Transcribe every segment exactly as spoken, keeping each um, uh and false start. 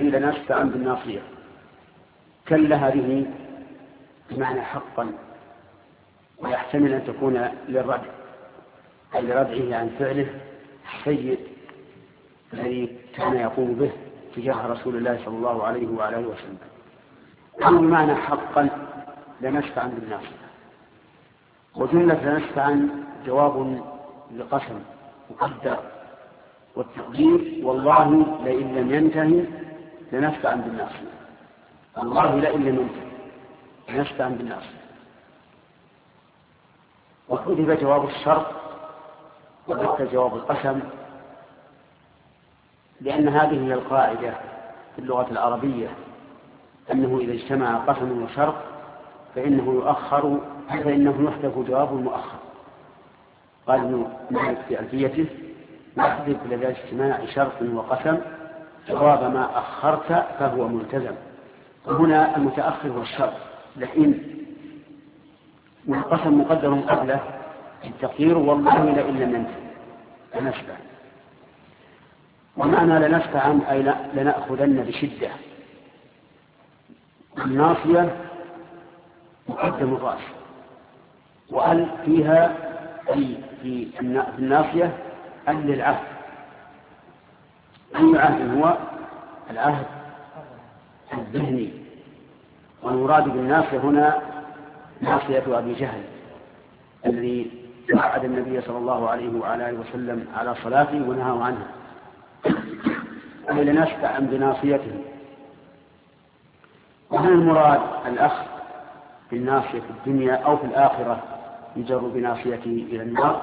لنسفعا بالناصية. كلا هذه بمعنى حقا، ويحتمل أن تكون للردع، أي لردعه عن فعله السيء الذي كان يقوم به تجاه رسول الله صلى الله عليه وعلى آله وسلم. أو بمعنى حقا لنسفعا بالناصية. وجملة لنسفعا جواب لقسم مقدر، والتقدير والله لئن لم ينتهي لنسفعا بالناصية. والله لئن لم ينتهي لنسفعا بالناصية. وحذف جواب الشرط وذكر جواب القسم، لأن هذه هي القاعدة في اللغة العربية، أنه إذا اجتمع قسم وشرط فإنه يؤخر فإنه يحذف جواب المؤخر. قال ابن مالك في ألفيته: يحذف لدى اجتماع شرط وقسم جواب ما أخرت فهو ملتزم. وهنا المتأخر هو الشرط لئن، والقسم مقدر قبله التقدير والله لئن لم ينتهي لنسفع. ومعنى لنسفعا أي لنأخذن بشدة. الناصية مقدم الرأس، وأل فيها في في الناصية أل للعهد. أي عهد هو العهد الذهني، والمراد بالناصية هنا ناصية أبي جهل الذي وعد النبي صلى الله عليه وعلى آله وسلم على صلاته ونهاه عنها، أي لنسفعا بناصيته. وهل المراد الأخذ بالناصية في الدنيا أو في الآخرة يجر بناصيته إلى النار؟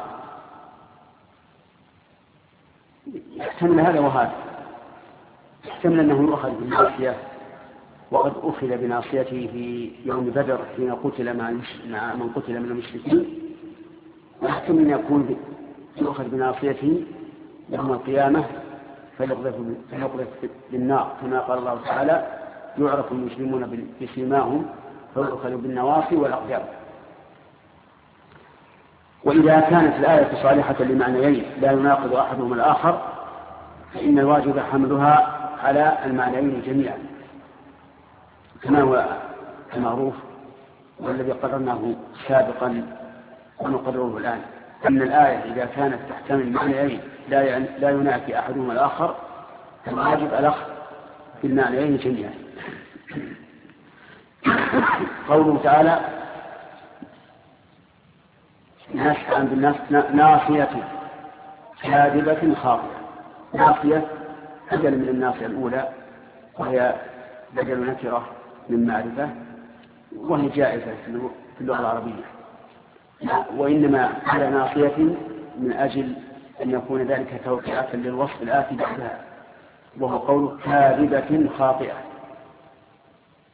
يحتمل هذا وهذا. يحتمل أنه يؤخذ بالناصية وقد أخذ بناصيته في يوم بدر حين قتل مع من قتل من المشركين، ويحتمل أن يكون يؤخذ بناصيته يوم القيامة فيقذف بالنار، كما قال الله تعالى: يعرف المسلمون بسيماهم فيؤخذ بالنواصي والأقدام. وإذا كانت الآية صالحة لمعنيين لا يناقض أحدهما الآخر فإن الواجب حملها على المعنيين جميعا، كما هو المعروف والذي قررناه سابقا ونقرره الآن، أن الآية إذا كانت تحتمل معنيين لا ينافي أحدهما الآخر فالواجب الأخذ بالمعنيين جميعا. قوله تعالى: نسفعا بالناس ناصية كاذبة خاطئة. ناصية بدل من الناصية الأولى، وهي بدل نكرة من معرفة، وهي جائزة في اللغة العربية، وإنما على ناصية من أجل أن يكون ذلك توقيعة للوصف الآتي بعدها، وهو قول كاذبة خاطئة.